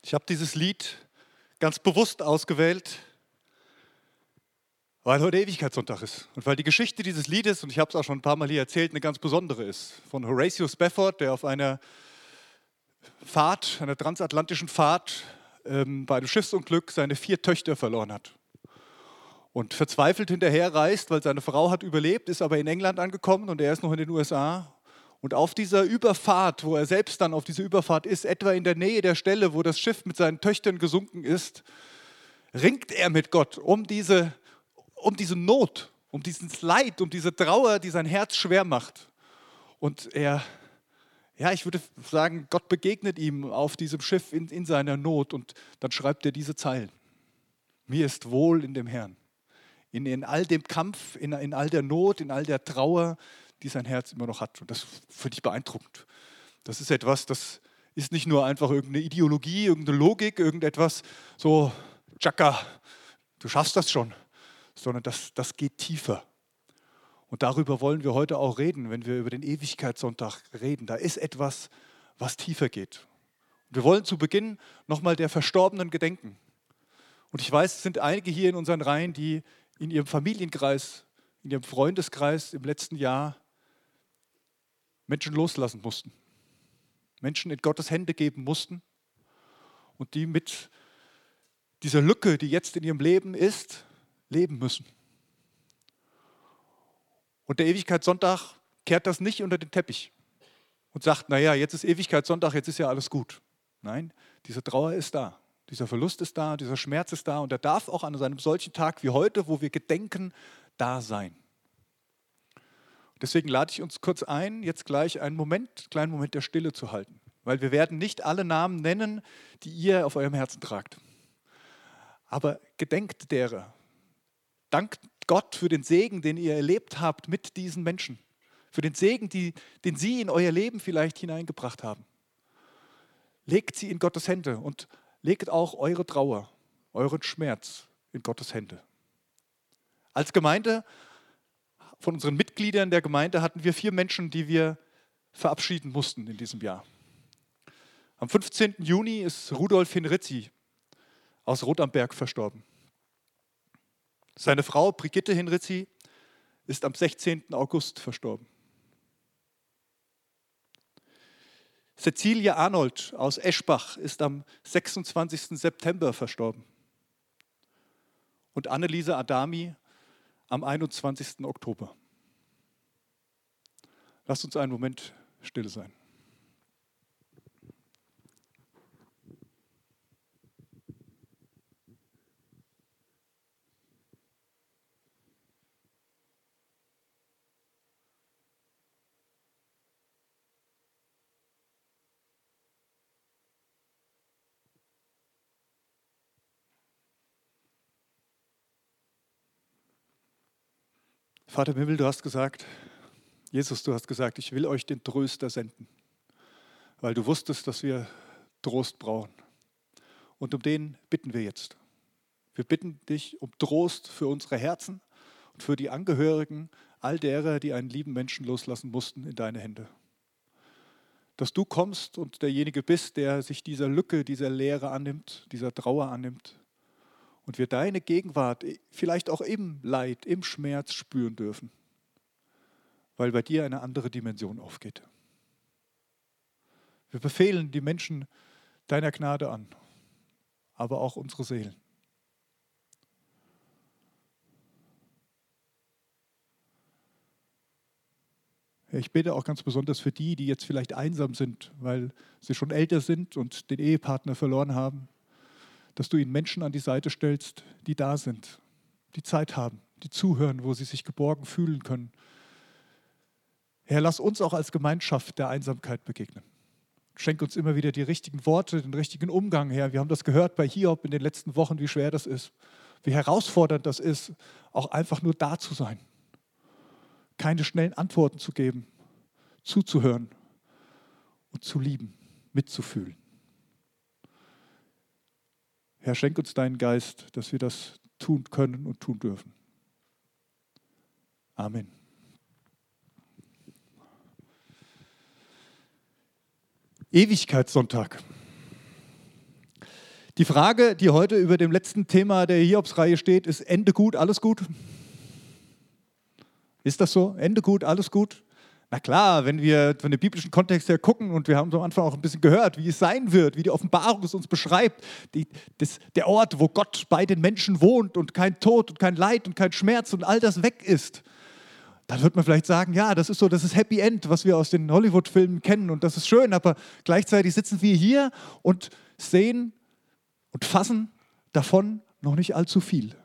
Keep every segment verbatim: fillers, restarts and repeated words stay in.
Ich habe dieses Lied ganz bewusst ausgewählt, weil heute Ewigkeitssonntag ist und weil die Geschichte dieses Liedes, und ich habe es auch schon ein paar Mal hier erzählt, eine ganz besondere ist. Von Horatio Spafford, der auf einer Fahrt, einer transatlantischen Fahrt, ähm, bei einem Schiffsunglück seine vier Töchter verloren hat. Und verzweifelt hinterher reist, weil seine Frau hat überlebt, ist aber in England angekommen und er ist noch in den U S A. Und auf dieser Überfahrt, wo er selbst dann auf dieser Überfahrt ist, etwa in der Nähe der Stelle, wo das Schiff mit seinen Töchtern gesunken ist, ringt er mit Gott um diese, um diese Not, um dieses Leid, um diese Trauer, die sein Herz schwer macht. Und er, ja, ich würde sagen, Gott begegnet ihm auf diesem Schiff in, in seiner Not und dann schreibt er diese Zeilen. Mir ist wohl in dem Herrn. In, in all dem Kampf, in, in all der Not, in all der Trauer, die sein Herz immer noch hat. Und das finde ich beeindruckend. Das ist etwas, das ist nicht nur einfach irgendeine Ideologie, irgendeine Logik, irgendetwas so, tschakka, du schaffst das schon, sondern das, das geht tiefer. Und darüber wollen wir heute auch reden, wenn wir über den Ewigkeitssonntag reden. Da ist etwas, was tiefer geht. Und wir wollen zu Beginn nochmal der Verstorbenen gedenken. Und ich weiß, es sind einige hier in unseren Reihen, die in ihrem Familienkreis, in ihrem Freundeskreis im letzten Jahr Menschen loslassen mussten. Menschen in Gottes Hände geben mussten und die mit dieser Lücke, die jetzt in ihrem Leben ist, leben müssen. Und der Ewigkeitssonntag kehrt das nicht unter den Teppich und sagt, naja, jetzt ist Ewigkeitssonntag, jetzt ist ja alles gut. Nein, diese Trauer ist da. Dieser Verlust ist da, dieser Schmerz ist da und er darf auch an einem solchen Tag wie heute, wo wir gedenken, da sein. Deswegen lade ich uns kurz ein, jetzt gleich einen Moment, kleinen Moment der Stille zu halten. Weil wir werden nicht alle Namen nennen, die ihr auf eurem Herzen tragt. Aber gedenkt derer. Dankt Gott für den Segen, den ihr erlebt habt mit diesen Menschen. Für den Segen, die, den sie in euer Leben vielleicht hineingebracht haben. Legt sie in Gottes Hände und legt auch eure Trauer, euren Schmerz in Gottes Hände. Als Gemeinde, von unseren Mitgliedern der Gemeinde hatten wir vier Menschen, die wir verabschieden mussten in diesem Jahr. Am fünfzehnten Juni ist Rudolf Hinrizi aus Rot am Berg verstorben. Seine Frau Brigitte Hinrizi ist am sechzehnten August verstorben. Cecilie Arnold aus Eschbach ist am sechsundzwanzigsten September verstorben. Und Anneliese Adami am einundzwanzigsten Oktober. Lasst uns einen Moment still sein. Vater im Himmel, du hast gesagt, Jesus, du hast gesagt, ich will euch den Tröster senden, weil du wusstest, dass wir Trost brauchen. Und um den bitten wir jetzt. Wir bitten dich um Trost für unsere Herzen und für die Angehörigen all derer, die einen lieben Menschen loslassen mussten, in deine Hände. Dass du kommst und derjenige bist, der sich dieser Lücke, dieser Leere annimmt, dieser Trauer annimmt. Und wir deine Gegenwart vielleicht auch im Leid, im Schmerz spüren dürfen, weil bei dir eine andere Dimension aufgeht. Wir befehlen die Menschen deiner Gnade an, aber auch unsere Seelen. Ich bete auch ganz besonders für die, die jetzt vielleicht einsam sind, weil sie schon älter sind und den Ehepartner verloren haben, dass du ihnen Menschen an die Seite stellst, die da sind, die Zeit haben, die zuhören, wo sie sich geborgen fühlen können. Herr, lass uns auch als Gemeinschaft der Einsamkeit begegnen. Schenk uns immer wieder die richtigen Worte, den richtigen Umgang, Herr. Wir haben das gehört bei Hiob in den letzten Wochen, wie schwer das ist, wie herausfordernd das ist, auch einfach nur da zu sein. Keine schnellen Antworten zu geben, zuzuhören und zu lieben, mitzufühlen. Herr, schenk uns deinen Geist, dass wir das tun können und tun dürfen. Amen. Ewigkeitssonntag. Die Frage, die heute über dem letzten Thema der Hiobs-Reihe steht, ist: Ende gut, alles gut? Ist das so? Ende gut, alles gut? Na klar, wenn wir von dem biblischen Kontext her gucken, und wir haben so am Anfang auch ein bisschen gehört, wie es sein wird, wie die Offenbarung es uns beschreibt, die, das, der Ort, wo Gott bei den Menschen wohnt und kein Tod und kein Leid und kein Schmerz und all das weg ist, dann wird man vielleicht sagen, ja, das ist so, das ist Happy End, was wir aus den Hollywood-Filmen kennen, und das ist schön, aber gleichzeitig sitzen wir hier und sehen und fassen davon noch nicht allzu viel.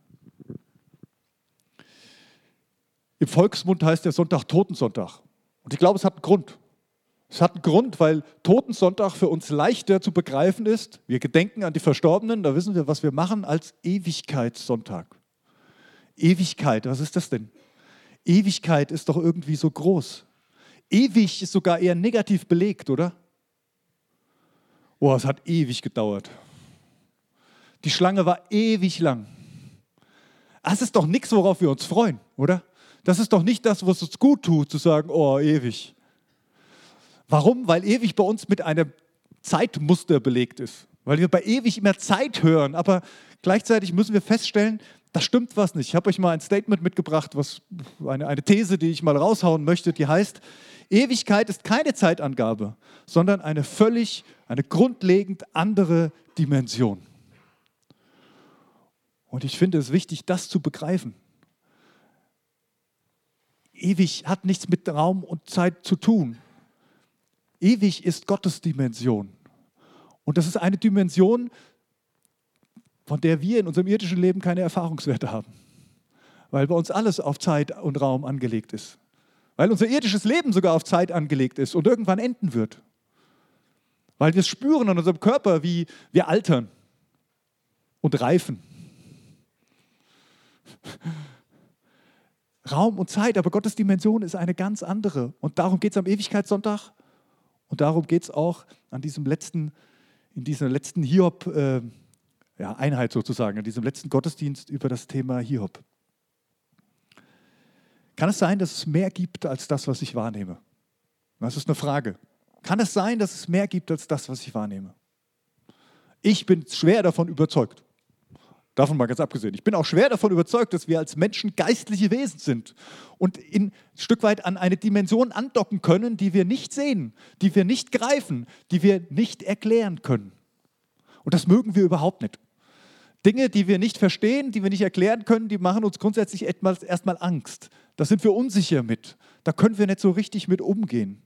Im Volksmund heißt der Sonntag Totensonntag. Und ich glaube, es hat einen Grund. Es hat einen Grund, weil Totensonntag für uns leichter zu begreifen ist. Wir gedenken an die Verstorbenen, da wissen wir, was wir machen, als Ewigkeitssonntag. Ewigkeit, was ist das denn? Ewigkeit ist doch irgendwie so groß. Ewig ist sogar eher negativ belegt, oder? Oh, es hat ewig gedauert. Die Schlange war ewig lang. Das ist doch nichts, worauf wir uns freuen, oder? Das ist doch nicht das, was uns gut tut, zu sagen, oh, ewig. Warum? Weil ewig bei uns mit einem Zeitmuster belegt ist. Weil wir bei ewig immer Zeit hören, aber gleichzeitig müssen wir feststellen, da stimmt was nicht. Ich habe euch mal ein Statement mitgebracht, was, eine, eine These, die ich mal raushauen möchte, die heißt: Ewigkeit ist keine Zeitangabe, sondern eine völlig, eine grundlegend andere Dimension. Und ich finde es wichtig, das zu begreifen. Ewig hat nichts mit Raum und Zeit zu tun. Ewig ist Gottes Dimension. Und das ist eine Dimension, von der wir in unserem irdischen Leben keine Erfahrungswerte haben. Weil bei uns alles auf Zeit und Raum angelegt ist. Weil unser irdisches Leben sogar auf Zeit angelegt ist und irgendwann enden wird. Weil wir es spüren an unserem Körper, wie wir altern und reifen. Raum und Zeit, aber Gottes Dimension ist eine ganz andere. Und darum geht es am Ewigkeitssonntag und darum geht es auch an diesem letzten, in dieser letzten Hiob, äh, ja, Einheit sozusagen, in diesem letzten Gottesdienst über das Thema Hiob. Kann es sein, dass es mehr gibt als das, was ich wahrnehme? Das ist eine Frage. Kann es sein, dass es mehr gibt als das, was ich wahrnehme? Ich bin schwer davon überzeugt. Davon mal ganz abgesehen. Ich bin auch schwer davon überzeugt, dass wir als Menschen geistliche Wesen sind und in, ein Stück weit an eine Dimension andocken können, die wir nicht sehen, die wir nicht greifen, die wir nicht erklären können. Und das mögen wir überhaupt nicht. Dinge, die wir nicht verstehen, die wir nicht erklären können, die machen uns grundsätzlich erstmal Angst. Da sind wir unsicher mit. Da können wir nicht so richtig mit umgehen.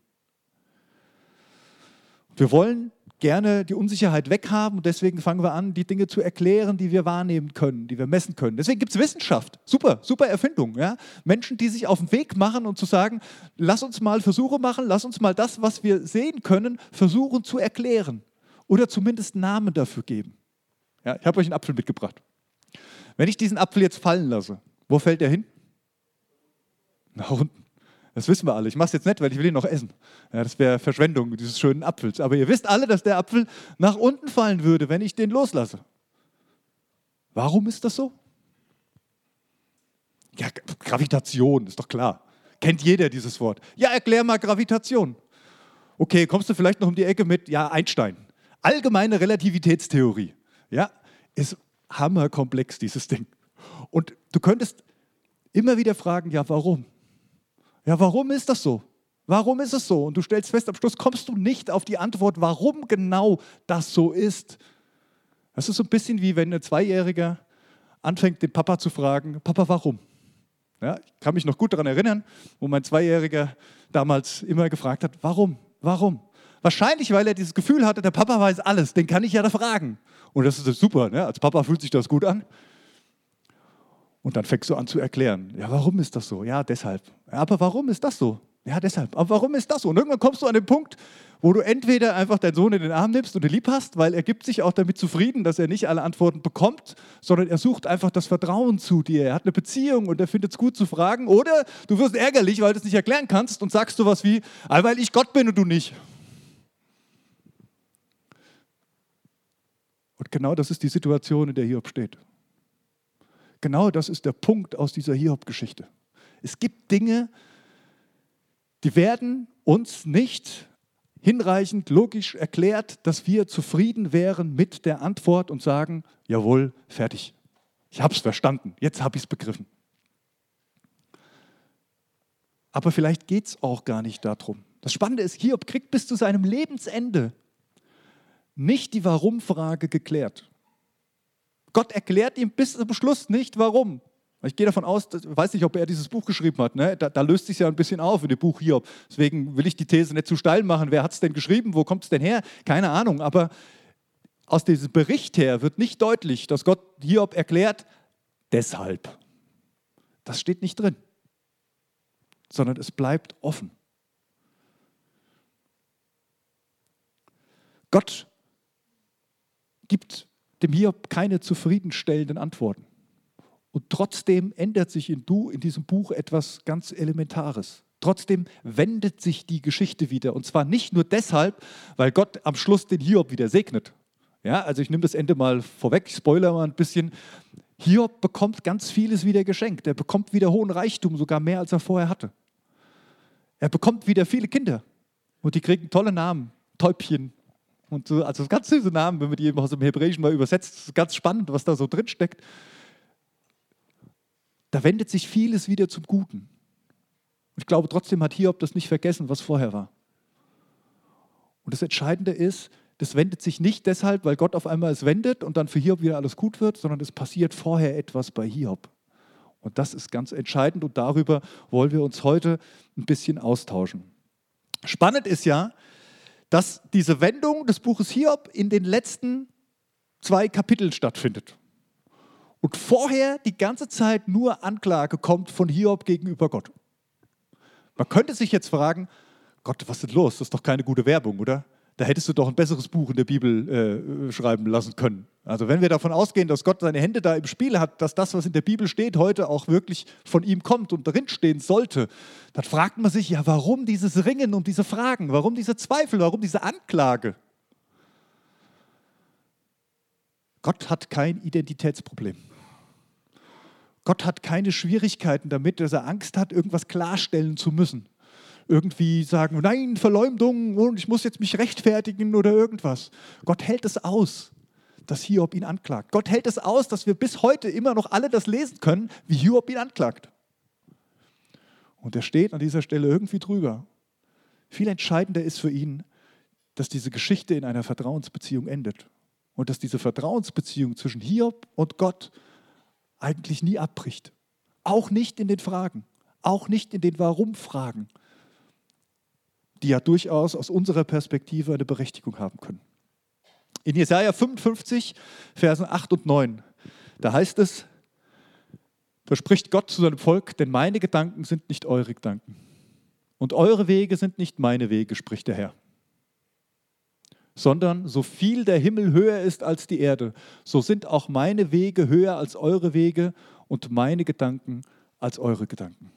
Wir wollen gerne die Unsicherheit weghaben und deswegen fangen wir an, die Dinge zu erklären, die wir wahrnehmen können, die wir messen können. Deswegen gibt es Wissenschaft. Super, super Erfindung. Ja? Menschen, die sich auf den Weg machen und zu sagen, lass uns mal Versuche machen, lass uns mal das, was wir sehen können, versuchen zu erklären oder zumindest Namen dafür geben. Ja, ich habe euch einen Apfel mitgebracht. Wenn ich diesen Apfel jetzt fallen lasse, wo fällt der hin? Nach unten. Das wissen wir alle. Ich mache es jetzt nicht, weil ich will ihn noch essen. Ja, das wäre Verschwendung dieses schönen Apfels. Aber ihr wisst alle, dass der Apfel nach unten fallen würde, wenn ich den loslasse. Warum ist das so? Ja, Gravitation, ist doch klar. Kennt jeder dieses Wort. Ja, erklär mal Gravitation. Okay, kommst du vielleicht noch um die Ecke mit, ja, Einstein. Allgemeine Relativitätstheorie. Ja, ist hammerkomplex, dieses Ding. Und du könntest immer wieder fragen, ja, warum? Ja, warum ist das so? Warum ist es so? Und du stellst fest, am Schluss kommst du nicht auf die Antwort, warum genau das so ist. Das ist so ein bisschen wie wenn ein Zweijähriger anfängt, den Papa zu fragen, Papa, warum? Ja, ich kann mich noch gut daran erinnern, wo mein Zweijähriger damals immer gefragt hat, warum? Warum? Wahrscheinlich, weil er dieses Gefühl hatte, der Papa weiß alles, den kann ich ja da fragen. Und das ist super, ne? Als Papa fühlt sich das gut an. Und dann fängst du an zu erklären, ja, warum ist das so? Ja, deshalb. Ja, aber warum ist das so? Ja, deshalb. Aber warum ist das so? Und irgendwann kommst du an den Punkt, wo du entweder einfach deinen Sohn in den Arm nimmst und ihn lieb hast, weil er gibt sich auch damit zufrieden, dass er nicht alle Antworten bekommt, sondern er sucht einfach das Vertrauen zu dir. Er hat eine Beziehung und er findet es gut zu fragen. Oder du wirst ärgerlich, weil du es nicht erklären kannst und sagst sowas wie, ah, weil ich Gott bin und du nicht. Und genau das ist die Situation, in der Hiob steht. Genau das ist der Punkt aus dieser Hiob-Geschichte. Es gibt Dinge, die werden uns nicht hinreichend logisch erklärt, dass wir zufrieden wären mit der Antwort und sagen, jawohl, fertig. Ich habe es verstanden, jetzt habe ich es begriffen. Aber vielleicht geht es auch gar nicht darum. Das Spannende ist, Hiob kriegt bis zu seinem Lebensende nicht die Warum-Frage geklärt. Gott erklärt ihm bis zum Schluss nicht, warum. Ich gehe davon aus, ich weiß nicht, ob er dieses Buch geschrieben hat. Ne? Da, da löst sich ja ein bisschen auf in dem Buch Hiob. Deswegen will ich die These nicht zu steil machen. Wer hat es denn geschrieben? Wo kommt es denn her? Keine Ahnung. Aber aus diesem Bericht her wird nicht deutlich, dass Gott Hiob erklärt, deshalb. Das steht nicht drin. Sondern es bleibt offen. Gott gibt dem Hiob keine zufriedenstellenden Antworten. Und trotzdem ändert sich in, du, in diesem Buch etwas ganz Elementares. Trotzdem wendet sich die Geschichte wieder. Und zwar nicht nur deshalb, weil Gott am Schluss den Hiob wieder segnet. Ja, also ich nehme das Ende mal vorweg, ich spoilere mal ein bisschen. Hiob bekommt ganz vieles wieder geschenkt. Er bekommt wieder hohen Reichtum, sogar mehr, als er vorher hatte. Er bekommt wieder viele Kinder. Und die kriegen tolle Namen. Täubchen. Und so, also ganz süße Namen, wenn man die eben aus dem Hebräischen mal übersetzt. Das ist ganz spannend, was da so drin steckt. Da wendet sich vieles wieder zum Guten. Ich glaube, trotzdem hat Hiob das nicht vergessen, was vorher war. Und das Entscheidende ist, das wendet sich nicht deshalb, weil Gott auf einmal es wendet und dann für Hiob wieder alles gut wird, sondern es passiert vorher etwas bei Hiob. Und das ist ganz entscheidend und darüber wollen wir uns heute ein bisschen austauschen. Spannend ist ja, dass diese Wendung des Buches Hiob in den letzten zwei Kapiteln stattfindet. Und vorher die ganze Zeit nur Anklage kommt von Hiob gegenüber Gott. Man könnte sich jetzt fragen, Gott, was ist denn los? Das ist doch keine gute Werbung, oder? Da hättest du doch ein besseres Buch in der Bibel äh, schreiben lassen können. Also wenn wir davon ausgehen, dass Gott seine Hände da im Spiel hat, dass das, was in der Bibel steht, heute auch wirklich von ihm kommt und drinstehen sollte, dann fragt man sich, ja, warum dieses Ringen um diese Fragen? Warum diese Zweifel? Warum diese Anklage? Gott hat kein Identitätsproblem. Gott hat keine Schwierigkeiten damit, dass er Angst hat, irgendwas klarstellen zu müssen. Irgendwie sagen, nein, Verleumdung und ich muss jetzt mich rechtfertigen oder irgendwas. Gott hält es aus, dass Hiob ihn anklagt. Gott hält es aus, dass wir bis heute immer noch alle das lesen können, wie Hiob ihn anklagt. Und er steht an dieser Stelle irgendwie drüber. Viel entscheidender ist für ihn, dass diese Geschichte in einer Vertrauensbeziehung endet. Und dass diese Vertrauensbeziehung zwischen Hiob und Gott eigentlich nie abbricht. Auch nicht in den Fragen, auch nicht in den Warum-Fragen, die ja durchaus aus unserer Perspektive eine Berechtigung haben können. In Jesaja fünfundfünfzig, Versen acht und neun, da heißt es, da spricht Gott zu seinem Volk, denn meine Gedanken sind nicht eure Gedanken und eure Wege sind nicht meine Wege, spricht der Herr. Sondern so viel der Himmel höher ist als die Erde, so sind auch meine Wege höher als eure Wege und meine Gedanken als eure Gedanken.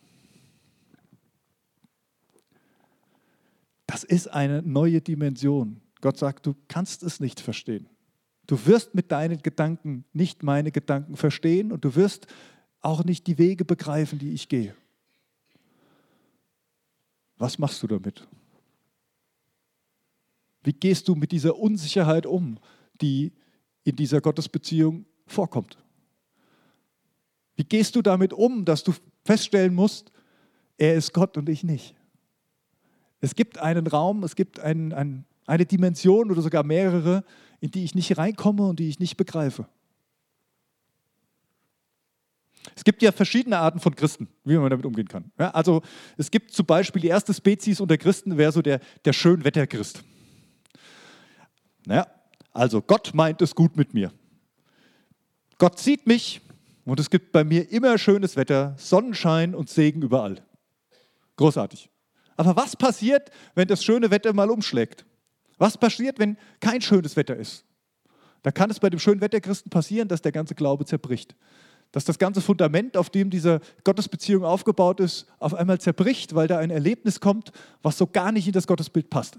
Das ist eine neue Dimension. Gott sagt, du kannst es nicht verstehen. Du wirst mit deinen Gedanken nicht meine Gedanken verstehen und du wirst auch nicht die Wege begreifen, die ich gehe. Was machst du damit? Wie gehst du mit dieser Unsicherheit um, die in dieser Gottesbeziehung vorkommt? Wie gehst du damit um, dass du feststellen musst, er ist Gott und ich nicht? Es gibt einen Raum, es gibt ein, ein, eine Dimension oder sogar mehrere, in die ich nicht reinkomme und die ich nicht begreife. Es gibt ja verschiedene Arten von Christen, wie man damit umgehen kann. Ja, also es gibt zum Beispiel die erste Spezies unter Christen, wäre so der, der Schönwetterchrist. Naja, also Gott meint es gut mit mir. Gott sieht mich und es gibt bei mir immer schönes Wetter, Sonnenschein und Segen überall. Großartig. Aber was passiert, wenn das schöne Wetter mal umschlägt? Was passiert, wenn kein schönes Wetter ist? Da kann es bei dem Schönwetterchristen passieren, dass der ganze Glaube zerbricht. Dass das ganze Fundament, auf dem diese Gottesbeziehung aufgebaut ist, auf einmal zerbricht, weil da ein Erlebnis kommt, was so gar nicht in das Gottesbild passt.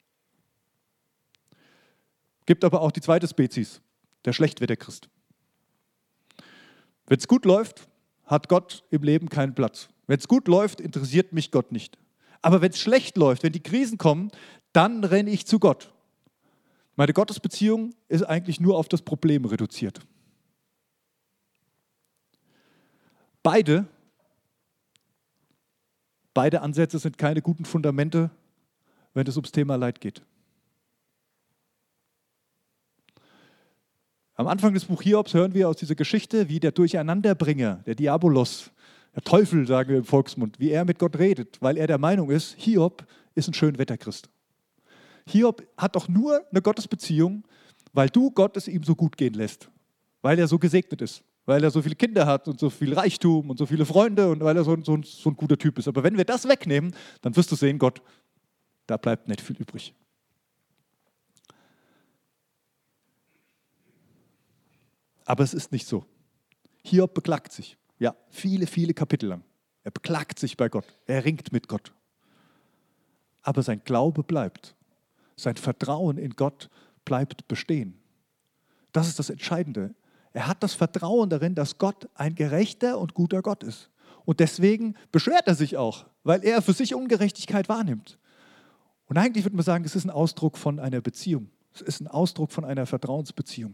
Gibt aber auch die zweite Spezies, der Schlechtwetterchrist. Wenn es gut läuft, hat Gott im Leben keinen Platz. Wenn es gut läuft, interessiert mich Gott nicht. Aber wenn es schlecht läuft, wenn die Krisen kommen, dann renne ich zu Gott. Meine Gottesbeziehung ist eigentlich nur auf das Problem reduziert. Beide, beide Ansätze sind keine guten Fundamente, wenn es ums Thema Leid geht. Am Anfang des Buch Hiobs hören wir aus dieser Geschichte, wie der Durcheinanderbringer, der Diabolos, der Teufel, sagen wir im Volksmund, wie er mit Gott redet, weil er der Meinung ist, Hiob ist ein Schönwetterchrist. Hiob hat doch nur eine Gottesbeziehung, weil du Gott es ihm so gut gehen lässt, weil er so gesegnet ist, weil er so viele Kinder hat und so viel Reichtum und so viele Freunde und weil er so, so, so ein guter Typ ist. Aber wenn wir das wegnehmen, dann wirst du sehen, Gott, da bleibt nicht viel übrig. Aber es ist nicht so. Hiob beklagt sich. Ja, viele, viele Kapitel lang. Er beklagt sich bei Gott. Er ringt mit Gott. Aber sein Glaube bleibt. Sein Vertrauen in Gott bleibt bestehen. Das ist das Entscheidende. Er hat das Vertrauen darin, dass Gott ein gerechter und guter Gott ist. Und deswegen beschwert er sich auch, weil er für sich Ungerechtigkeit wahrnimmt. Und eigentlich würde man sagen, es ist ein Ausdruck von einer Beziehung. Es ist ein Ausdruck von einer Vertrauensbeziehung.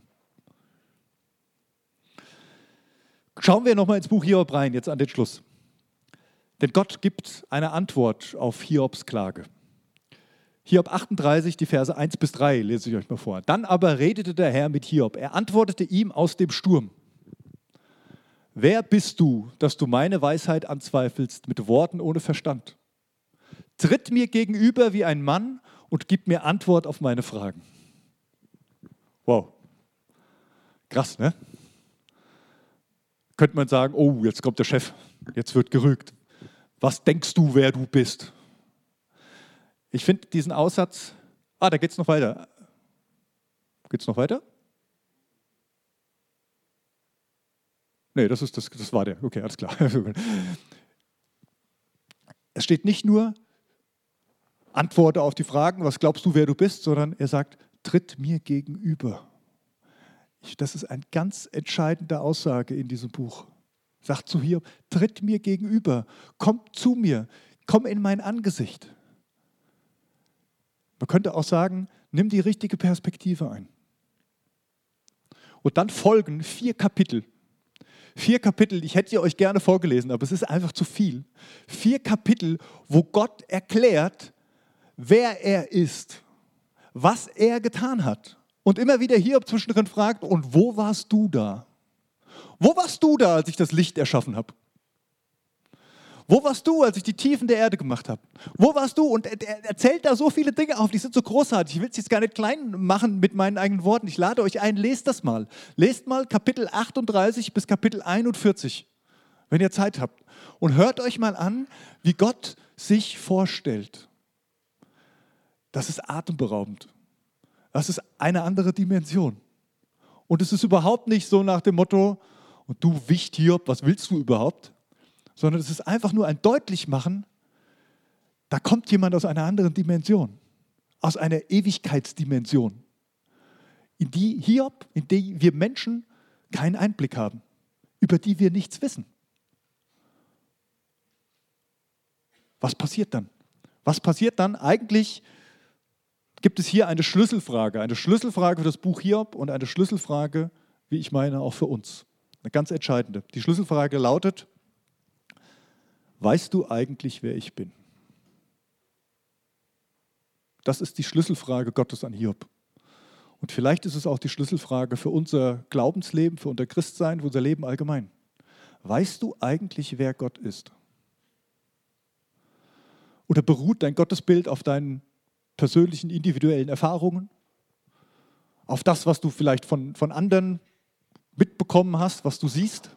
Schauen wir nochmal ins Buch Hiob rein, jetzt an den Schluss. Denn Gott gibt eine Antwort auf Hiobs Klage. Hiob achtunddreißig, die Verse eins bis drei, lese ich euch mal vor. Dann aber redete der Herr mit Hiob. Er antwortete ihm aus dem Sturm. Wer bist du, dass du meine Weisheit anzweifelst mit Worten ohne Verstand? Tritt mir gegenüber wie ein Mann und gib mir Antwort auf meine Fragen. Wow. Krass, ne? Könnte man sagen, oh, jetzt kommt der Chef, jetzt wird gerügt. Was denkst du, wer du bist? Ich finde diesen Aussatz, ah, da geht es noch weiter. Geht es noch weiter? Nee, das, ist, das, das war der. Okay, alles klar. Es steht nicht nur, antworte auf die Fragen, was glaubst du, wer du bist, sondern er sagt, tritt mir gegenüber. Das ist eine ganz entscheidende Aussage in diesem Buch. Sagt zu Hiob, tritt mir gegenüber, komm zu mir, komm in mein Angesicht. Man könnte auch sagen, nimm die richtige Perspektive ein. Und dann folgen vier Kapitel. Vier Kapitel, ich hätte sie euch gerne vorgelesen, aber es ist einfach zu viel. Vier Kapitel, wo Gott erklärt, wer er ist, was er getan hat. Und immer wieder Hiob zwischendrin fragt, und wo warst du da? Wo warst du da, als ich das Licht erschaffen habe? Wo warst du, als ich die Tiefen der Erde gemacht habe? Wo warst du? Und er erzählt da so viele Dinge auf, die sind so großartig. Ich will es jetzt gar nicht klein machen mit meinen eigenen Worten. Ich lade euch ein, lest das mal. Lest mal Kapitel achtunddreißig bis Kapitel einundvierzig, wenn ihr Zeit habt. Und hört euch mal an, wie Gott sich vorstellt. Das ist atemberaubend. Das ist eine andere Dimension. Und es ist überhaupt nicht so nach dem Motto, und du Wicht Hiob, was willst du überhaupt? Sondern es ist einfach nur ein Deutlichmachen, da kommt jemand aus einer anderen Dimension, aus einer Ewigkeitsdimension, in die Hiob, in die wir Menschen keinen Einblick haben, über die wir nichts wissen. Was passiert dann? Was passiert dann? Eigentlich gibt es hier eine Schlüsselfrage, eine Schlüsselfrage für das Buch Hiob und eine Schlüsselfrage, wie ich meine, auch für uns. Eine ganz entscheidende. Die Schlüsselfrage lautet, weißt du eigentlich, wer ich bin? Das ist die Schlüsselfrage Gottes an Hiob. Und vielleicht ist es auch die Schlüsselfrage für unser Glaubensleben, für unser Christsein, für unser Leben allgemein. Weißt du eigentlich, wer Gott ist? Oder beruht dein Gottesbild auf deinen persönlichen, individuellen Erfahrungen? Auf das, was du vielleicht von, von anderen mitbekommen hast, was du siehst?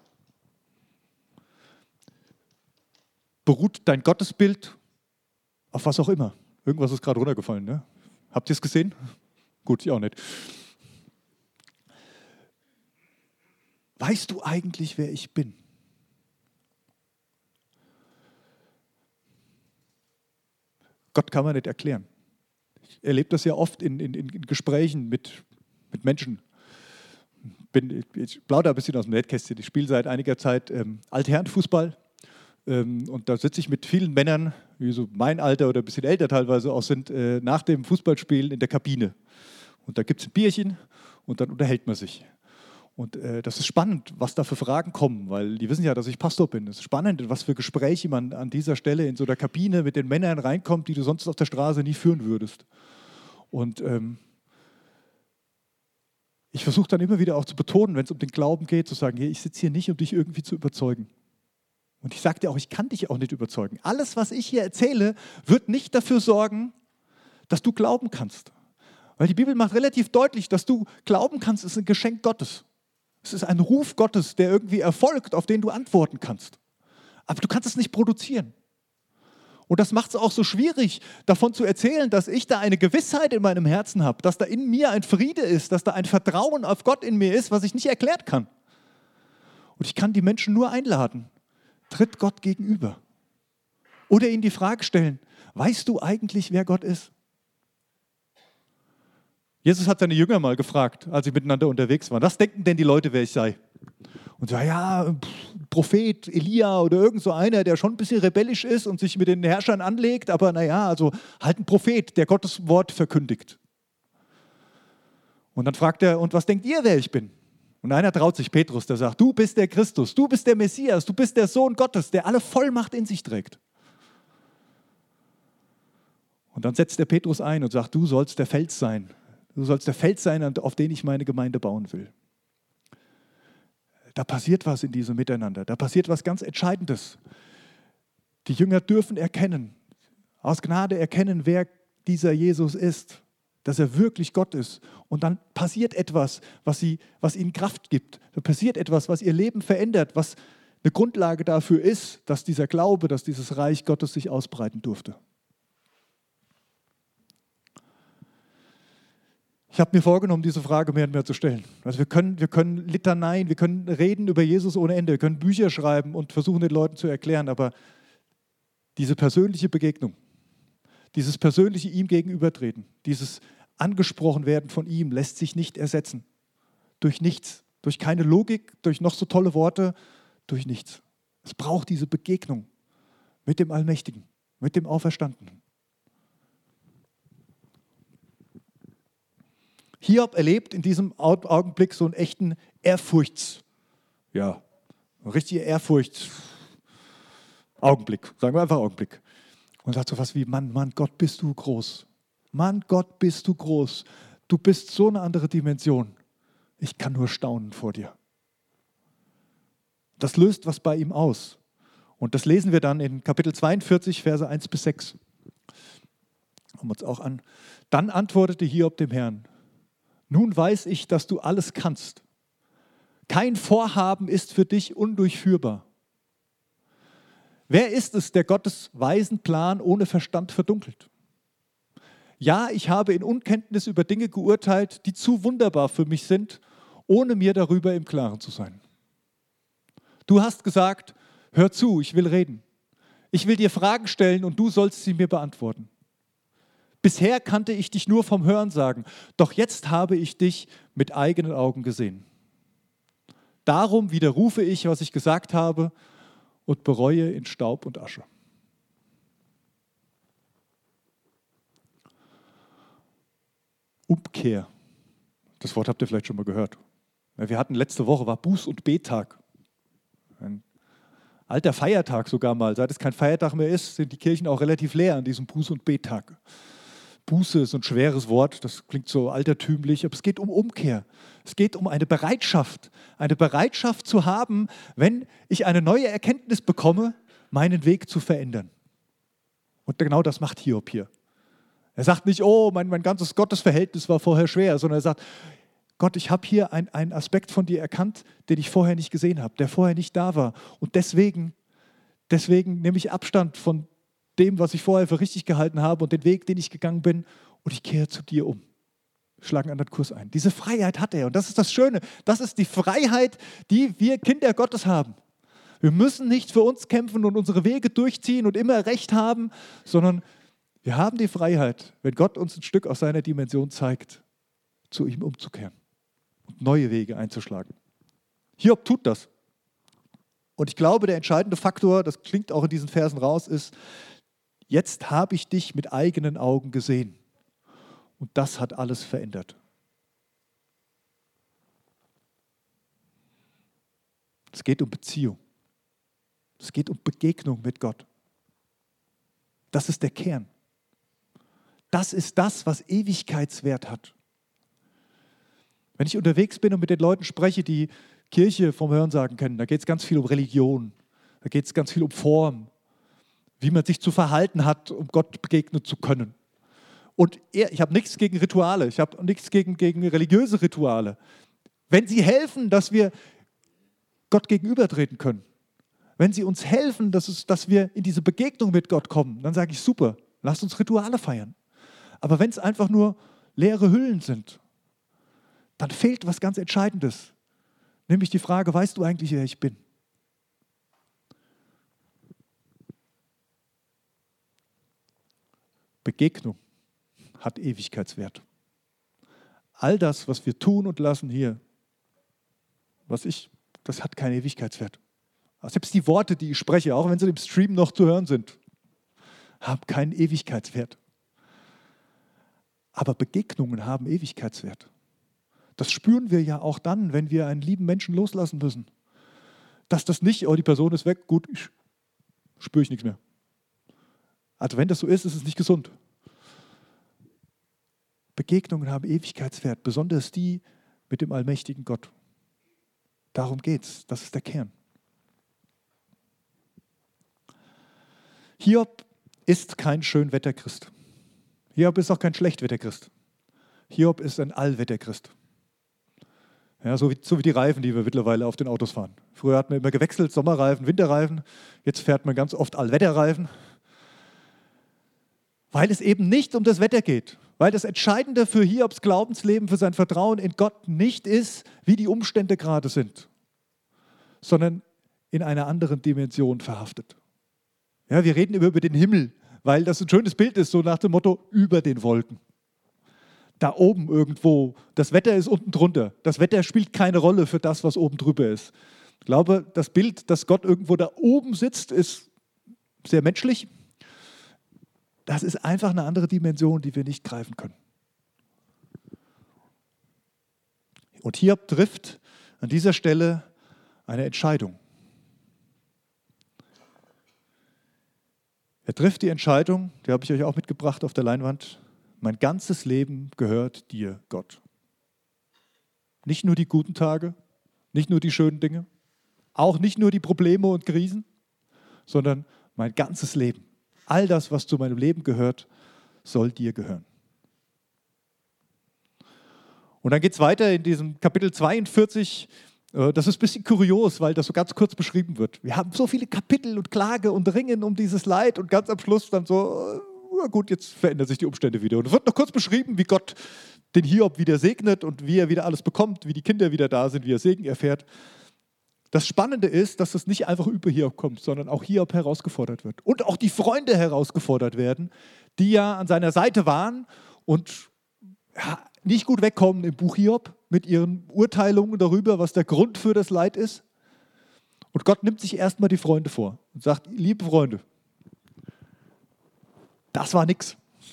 Beruht dein Gottesbild auf was auch immer? Irgendwas ist gerade runtergefallen, ne? Habt ihr es gesehen? Gut, ich auch nicht. Weißt du eigentlich, wer ich bin? Gott kann man nicht erklären. Ich erlebe das ja oft in, in, in Gesprächen mit, mit Menschen. Bin, ich plaudere ein bisschen aus dem Nähkästchen. Ich spiele seit einiger Zeit ähm, Altherrenfußball. Ähm, und da sitze ich mit vielen Männern, wie so mein Alter oder ein bisschen älter teilweise auch sind, äh, nach dem Fußballspielen in der Kabine. Und da gibt es ein Bierchen und dann unterhält man sich. Und äh, das ist spannend, was da für Fragen kommen, weil die wissen ja, dass ich Pastor bin. Es ist spannend, was für Gespräche man an dieser Stelle in so einer Kabine mit den Männern reinkommt, die du sonst auf der Straße nie führen würdest. Und ähm, ich versuche dann immer wieder auch zu betonen, wenn es um den Glauben geht, zu sagen, hey, ich sitze hier nicht, um dich irgendwie zu überzeugen. Und ich sage dir auch, ich kann dich auch nicht überzeugen. Alles, was ich hier erzähle, wird nicht dafür sorgen, dass du glauben kannst. Weil die Bibel macht relativ deutlich, dass du glauben kannst, ist ein Geschenk Gottes. Es ist ein Ruf Gottes, der irgendwie erfolgt, auf den du antworten kannst. Aber du kannst es nicht produzieren. Und das macht es auch so schwierig, davon zu erzählen, dass ich da eine Gewissheit in meinem Herzen habe, dass da in mir ein Friede ist, dass da ein Vertrauen auf Gott in mir ist, was ich nicht erklären kann. Und ich kann die Menschen nur einladen, tritt Gott gegenüber. Oder ihnen die Frage stellen, weißt du eigentlich, wer Gott ist? Jesus hat seine Jünger mal gefragt, als sie miteinander unterwegs waren, was denken denn die Leute, wer ich sei? Und so, ja, Prophet, Elia oder irgend so einer, der schon ein bisschen rebellisch ist und sich mit den Herrschern anlegt, aber naja, also halt ein Prophet, der Gottes Wort verkündigt. Und dann fragt er, und was denkt ihr, wer ich bin? Und einer traut sich, Petrus, der sagt, du bist der Christus, du bist der Messias, du bist der Sohn Gottes, der alle Vollmacht in sich trägt. Und dann setzt der Petrus ein und sagt, du sollst der Fels sein. Du sollst der Fels sein, auf den ich meine Gemeinde bauen will. Da passiert was in diesem Miteinander. Da passiert was ganz Entscheidendes. Die Jünger dürfen erkennen, aus Gnade erkennen, wer dieser Jesus ist, dass er wirklich Gott ist. Und dann passiert etwas, was, sie, was ihnen Kraft gibt. Da passiert etwas, was ihr Leben verändert, was eine Grundlage dafür ist, dass dieser Glaube, dass dieses Reich Gottes sich ausbreiten durfte. Ich habe mir vorgenommen, diese Frage mehr und mehr zu stellen. Also wir können, wir können Litaneien, wir können reden über Jesus ohne Ende, wir können Bücher schreiben und versuchen, den Leuten zu erklären, aber diese persönliche Begegnung, dieses persönliche ihm gegenübertreten, dieses angesprochen werden von ihm, lässt sich nicht ersetzen. Durch nichts, durch keine Logik, durch noch so tolle Worte, durch nichts. Es braucht diese Begegnung mit dem Allmächtigen, mit dem Auferstandenen. Hiob erlebt in diesem Augenblick so einen echten Ehrfurchts, ja, einen richtigen Ehrfurchts-Augenblick, sagen wir einfach Augenblick. Und sagt so was wie, Mann, Mann, Gott, bist du groß. Mann, Gott, bist du groß. Du bist so eine andere Dimension. Ich kann nur staunen vor dir. Das löst was bei ihm aus. Und das lesen wir dann in Kapitel zweiundvierzig, Verse eins bis sechs. Schauen wir uns auch an. Dann antwortete Hiob dem Herrn, nun weiß ich, dass du alles kannst. Kein Vorhaben ist für dich undurchführbar. Wer ist es, der Gottes weisen Plan ohne Verstand verdunkelt? Ja, ich habe in Unkenntnis über Dinge geurteilt, die zu wunderbar für mich sind, ohne mir darüber im Klaren zu sein. Du hast gesagt, hör zu, ich will reden. Ich will dir Fragen stellen und du sollst sie mir beantworten. Bisher kannte ich dich nur vom Hörensagen, doch jetzt habe ich dich mit eigenen Augen gesehen. Darum widerrufe ich, was ich gesagt habe und bereue in Staub und Asche. Umkehr. Das Wort habt ihr vielleicht schon mal gehört. Wir hatten letzte Woche, war Buß- und Bettag. Ein alter Feiertag sogar mal. Seit es kein Feiertag mehr ist, sind die Kirchen auch relativ leer an diesem Buß- und Bettag. Buße ist ein schweres Wort, das klingt so altertümlich, aber es geht um Umkehr. Es geht um eine Bereitschaft, eine Bereitschaft zu haben, wenn ich eine neue Erkenntnis bekomme, meinen Weg zu verändern. Und genau das macht Hiob hier. Er sagt nicht, oh, mein, mein ganzes Gottesverhältnis war vorher schwer, sondern er sagt, Gott, ich habe hier ein, einen Aspekt von dir erkannt, den ich vorher nicht gesehen habe, der vorher nicht da war. Und deswegen, deswegen nehme ich Abstand von dem, was ich vorher für richtig gehalten habe und den Weg, den ich gegangen bin, und ich kehre zu dir um. Schlage einen anderen Kurs ein. Diese Freiheit hat er und das ist das Schöne. Das ist die Freiheit, die wir Kinder Gottes haben. Wir müssen nicht für uns kämpfen und unsere Wege durchziehen und immer Recht haben, sondern wir haben die Freiheit, wenn Gott uns ein Stück aus seiner Dimension zeigt, zu ihm umzukehren und neue Wege einzuschlagen. Hiob tut das. Und ich glaube, der entscheidende Faktor, das klingt auch in diesen Versen raus, ist, jetzt habe ich dich mit eigenen Augen gesehen. Und das hat alles verändert. Es geht um Beziehung. Es geht um Begegnung mit Gott. Das ist der Kern. Das ist das, was Ewigkeitswert hat. Wenn ich unterwegs bin und mit den Leuten spreche, die Kirche vom Hörensagen kennen, da geht es ganz viel um Religion, da geht es ganz viel um Form, wie man sich zu verhalten hat, um Gott begegnen zu können. Und ich habe nichts gegen Rituale, ich habe nichts gegen, gegen religiöse Rituale. Wenn sie helfen, dass wir Gott gegenübertreten können, wenn sie uns helfen, dass, es, dass wir in diese Begegnung mit Gott kommen, dann sage ich, super, lasst uns Rituale feiern. Aber wenn es einfach nur leere Hüllen sind, dann fehlt was ganz Entscheidendes. Nämlich die Frage, weißt du eigentlich, wer ich bin? Begegnung hat Ewigkeitswert. All das, was wir tun und lassen hier, was ich, das hat keinen Ewigkeitswert. Selbst die Worte, die ich spreche, auch wenn sie im Stream noch zu hören sind, haben keinen Ewigkeitswert. Aber Begegnungen haben Ewigkeitswert. Das spüren wir ja auch dann, wenn wir einen lieben Menschen loslassen müssen. Dass das nicht, oh, die Person ist weg, gut, ich, spüre ich nichts mehr. Also wenn das so ist, ist es nicht gesund. Begegnungen haben Ewigkeitswert, besonders die mit dem allmächtigen Gott. Darum geht's, das ist der Kern. Hiob ist kein Schönwetterchrist. Hiob ist auch kein Schlechtwetterchrist. Hiob ist ein Allwetterchrist. Ja, so, wie, so wie die Reifen, die wir mittlerweile auf den Autos fahren. Früher hat man immer gewechselt, Sommerreifen, Winterreifen. Jetzt fährt man ganz oft Allwetterreifen. Weil es eben nicht um das Wetter geht. Weil das Entscheidende für Hiobs Glaubensleben, für sein Vertrauen in Gott nicht ist, wie die Umstände gerade sind, sondern in einer anderen Dimension verhaftet. Ja, wir reden immer über den Himmel, weil das ein schönes Bild ist, so nach dem Motto, über den Wolken. Da oben irgendwo, das Wetter ist unten drunter. Das Wetter spielt keine Rolle für das, was oben drüber ist. Ich glaube, das Bild, dass Gott irgendwo da oben sitzt, ist sehr menschlich. Das ist einfach eine andere Dimension, die wir nicht greifen können. Und Hiob trifft an dieser Stelle eine Entscheidung. Er trifft die Entscheidung, die habe ich euch auch mitgebracht auf der Leinwand. Mein ganzes Leben gehört dir, Gott. Nicht nur die guten Tage, nicht nur die schönen Dinge, auch nicht nur die Probleme und Krisen, sondern mein ganzes Leben. All das, was zu meinem Leben gehört, soll dir gehören. Und dann geht es weiter in diesem Kapitel zweiundvierzig. Das ist ein bisschen kurios, weil das so ganz kurz beschrieben wird. Wir haben so viele Kapitel und Klage und Ringen um dieses Leid und ganz am Schluss dann so, oh gut, jetzt verändern sich die Umstände wieder. Und es wird noch kurz beschrieben, wie Gott den Hiob wieder segnet und wie er wieder alles bekommt, wie die Kinder wieder da sind, wie er Segen erfährt. Das Spannende ist, dass es nicht einfach über Hiob kommt, sondern auch Hiob herausgefordert wird. Und auch die Freunde herausgefordert werden, die ja an seiner Seite waren und ja, nicht gut wegkommen im Buch Hiob mit ihren Urteilungen darüber, was der Grund für das Leid ist. Und Gott nimmt sich erstmal die Freunde vor und sagt, liebe Freunde, das war nix.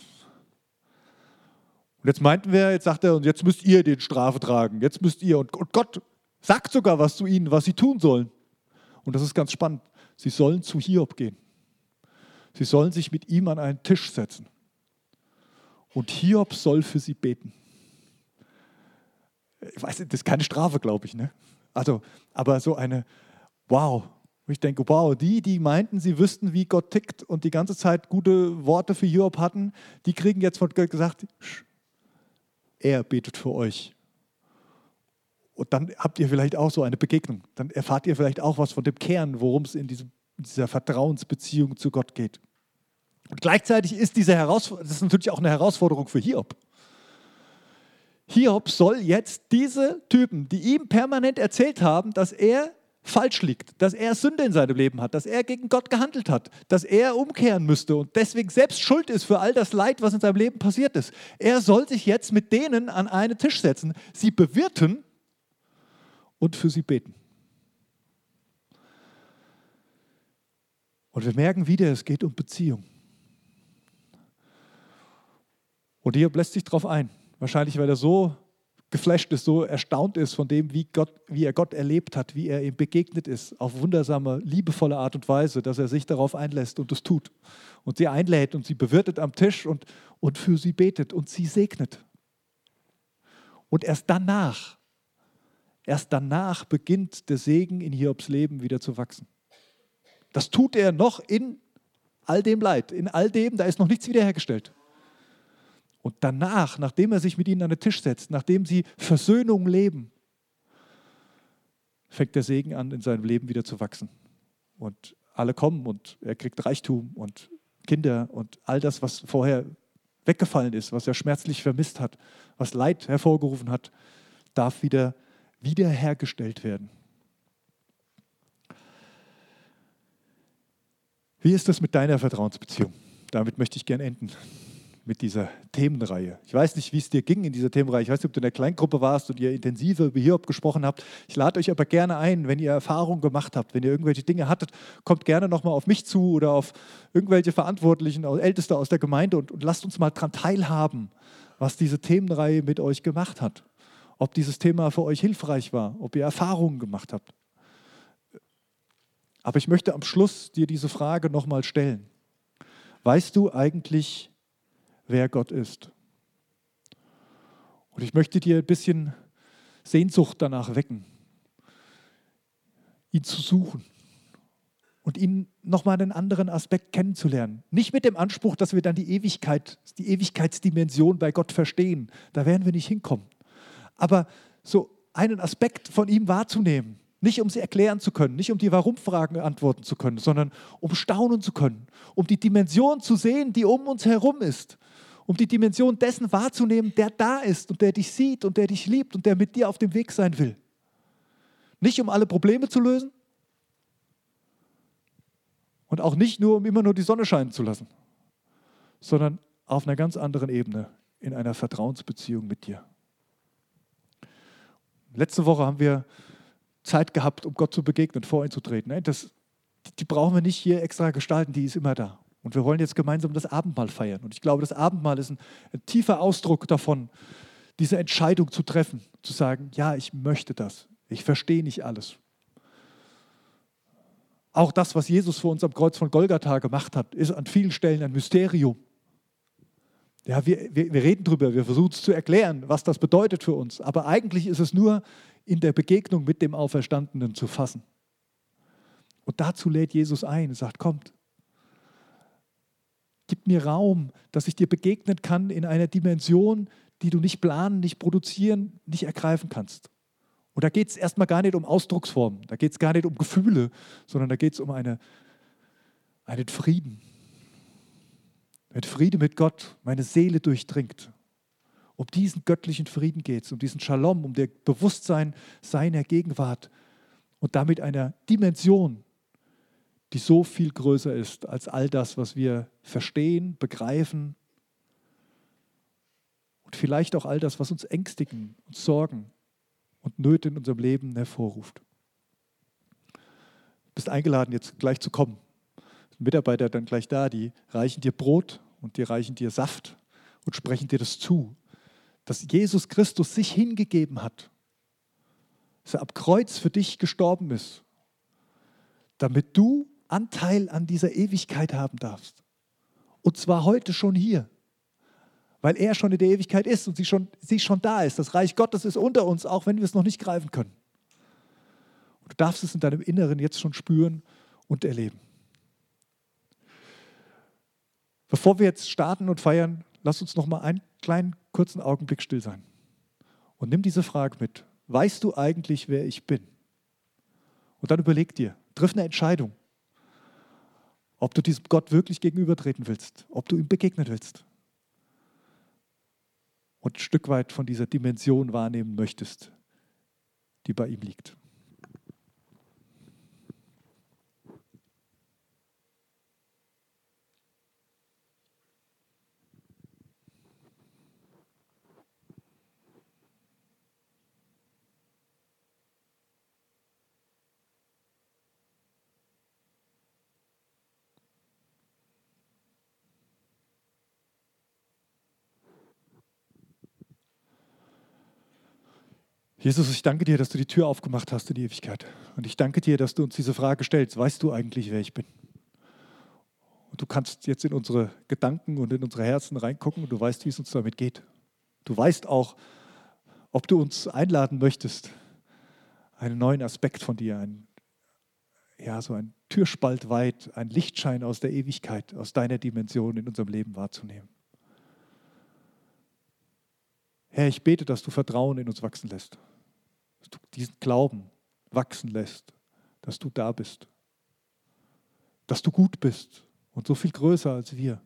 Und jetzt meinten wir, jetzt sagt er, und jetzt müsst ihr den Strafe tragen, jetzt müsst ihr. Und, und Gott sagt sogar was zu ihnen, was sie tun sollen. Und das ist ganz spannend. Sie sollen zu Hiob gehen. Sie sollen sich mit ihm an einen Tisch setzen. Und Hiob soll für sie beten. Ich weiß nicht, das ist keine Strafe, glaube ich. Ne? Also, aber so eine, wow. Ich denke, wow, die, die meinten, sie wüssten, wie Gott tickt und die ganze Zeit gute Worte für Hiob hatten, die kriegen jetzt von Gott gesagt, er betet für euch. Und dann habt ihr vielleicht auch so eine Begegnung. Dann erfahrt ihr vielleicht auch was von dem Kern, worum es in diesem, dieser Vertrauensbeziehung zu Gott geht. Und gleichzeitig ist diese Herausforderung, das ist natürlich auch eine Herausforderung für Hiob. Hiob soll jetzt diese Typen, die ihm permanent erzählt haben, dass er falsch liegt, dass er Sünde in seinem Leben hat, dass er gegen Gott gehandelt hat, dass er umkehren müsste und deswegen selbst schuld ist für all das Leid, was in seinem Leben passiert ist. Er soll sich jetzt mit denen an einen Tisch setzen, sie bewirten und für sie beten. Und wir merken wieder, es geht um Beziehung. Und Hiob lässt sich darauf ein. Wahrscheinlich, weil er so geflasht ist, so erstaunt ist von dem, wie, Gott, wie er Gott erlebt hat, wie er ihm begegnet ist, auf wundersame, liebevolle Art und Weise, dass er sich darauf einlässt und es tut. Und sie einlädt und sie bewirtet am Tisch und, und für sie betet und sie segnet. Und erst danach, erst danach beginnt der Segen in Hiobs Leben wieder zu wachsen. Das tut er noch in all dem Leid, in all dem, da ist noch nichts wiederhergestellt. Und danach, nachdem er sich mit ihnen an den Tisch setzt, nachdem sie Versöhnung leben, fängt der Segen an, in seinem Leben wieder zu wachsen. Und alle kommen und er kriegt Reichtum und Kinder und all das, was vorher weggefallen ist, was er schmerzlich vermisst hat, was Leid hervorgerufen hat, darf wieder wiederhergestellt werden. Wie ist das mit deiner Vertrauensbeziehung? Damit möchte ich gerne enden. Mit dieser Themenreihe. Ich weiß nicht, wie es dir ging in dieser Themenreihe. Ich weiß nicht, ob du in der Kleingruppe warst und ihr intensiver über Hiob gesprochen habt. Ich lade euch aber gerne ein, wenn ihr Erfahrungen gemacht habt, wenn ihr irgendwelche Dinge hattet, kommt gerne nochmal auf mich zu oder auf irgendwelche Verantwortlichen, Älteste aus der Gemeinde und, und lasst uns mal daran teilhaben, was diese Themenreihe mit euch gemacht hat. Ob dieses Thema für euch hilfreich war, ob ihr Erfahrungen gemacht habt. Aber ich möchte am Schluss dir diese Frage nochmal stellen. Weißt du eigentlich, wer Gott ist? Und ich möchte dir ein bisschen Sehnsucht danach wecken, ihn zu suchen und ihn nochmal einen anderen Aspekt kennenzulernen. Nicht mit dem Anspruch, dass wir dann die Ewigkeit, die Ewigkeitsdimension bei Gott verstehen. Da werden wir nicht hinkommen. Aber so einen Aspekt von ihm wahrzunehmen, nicht um sie erklären zu können, nicht um die Warum-Fragen antworten zu können, sondern um staunen zu können, um die Dimension zu sehen, die um uns herum ist, um die Dimension dessen wahrzunehmen, der da ist und der dich sieht und der dich liebt und der mit dir auf dem Weg sein will. Nicht um alle Probleme zu lösen und auch nicht nur, um immer nur die Sonne scheinen zu lassen, sondern auf einer ganz anderen Ebene, in einer Vertrauensbeziehung mit dir. Letzte Woche haben wir Zeit gehabt, um Gott zu begegnen, vor ihn zu treten. Das, die brauchen wir nicht hier extra gestalten, die ist immer da. Und wir wollen jetzt gemeinsam das Abendmahl feiern. Und ich glaube, das Abendmahl ist ein, ein tiefer Ausdruck davon, diese Entscheidung zu treffen, zu sagen, ja, ich möchte das. Ich verstehe nicht alles. Auch das, was Jesus für uns am Kreuz von Golgatha gemacht hat, ist an vielen Stellen ein Mysterium. Ja, wir, wir, wir reden drüber, wir versuchen es zu erklären, was das bedeutet für uns. Aber eigentlich ist es nur in der Begegnung mit dem Auferstandenen zu fassen. Und dazu lädt Jesus ein und sagt, kommt, gib mir Raum, dass ich dir begegnen kann in einer Dimension, die du nicht planen, nicht produzieren, nicht ergreifen kannst. Und da geht es erstmal gar nicht um Ausdrucksformen, da geht es gar nicht um Gefühle, sondern da geht es um eine, einen Frieden. Wenn Friede mit Gott meine Seele durchdringt. Um diesen göttlichen Frieden geht es, um diesen Shalom, um das Bewusstsein seiner Gegenwart und damit einer Dimension, die so viel größer ist als all das, was wir verstehen, begreifen und vielleicht auch all das, was uns ängstigen und Sorgen und Nöte in unserem Leben hervorruft. Du bist eingeladen, jetzt gleich zu kommen. Mitarbeiter dann gleich da, die reichen dir Brot und die reichen dir Saft und sprechen dir das zu, dass Jesus Christus sich hingegeben hat, dass er am Kreuz für dich gestorben ist, damit du Anteil an dieser Ewigkeit haben darfst. Und zwar heute schon hier, weil er schon in der Ewigkeit ist und sie schon, sie schon da ist. Das Reich Gottes ist unter uns, auch wenn wir es noch nicht greifen können. Und du darfst es in deinem Inneren jetzt schon spüren und erleben. Bevor wir jetzt starten und feiern, lass uns noch mal einen kleinen, kurzen Augenblick still sein. Und nimm diese Frage mit. Weißt du eigentlich, wer ich bin? Und dann überleg dir, triff eine Entscheidung, ob du diesem Gott wirklich gegenübertreten willst, ob du ihm begegnen willst und ein Stück weit von dieser Dimension wahrnehmen möchtest, die bei ihm liegt. Jesus, ich danke dir, dass du die Tür aufgemacht hast in die Ewigkeit. Und ich danke dir, dass du uns diese Frage stellst. Weißt du eigentlich, wer ich bin? Und du kannst jetzt in unsere Gedanken und in unsere Herzen reingucken und du weißt, wie es uns damit geht. Du weißt auch, ob du uns einladen möchtest, einen neuen Aspekt von dir, ein, ja, so ein Türspalt weit, ein Lichtschein aus der Ewigkeit, aus deiner Dimension in unserem Leben wahrzunehmen. Herr, ich bete, dass du Vertrauen in uns wachsen lässt, dass du diesen Glauben wachsen lässt, dass du da bist, dass du gut bist und so viel größer als wir.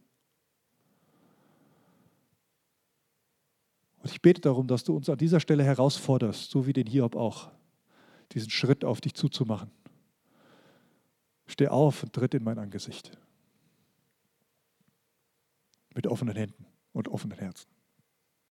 Und ich bete darum, dass du uns an dieser Stelle herausforderst, so wie den Hiob auch, diesen Schritt auf dich zuzumachen. Steh auf und tritt in mein Angesicht. Mit offenen Händen und offenen Herzen.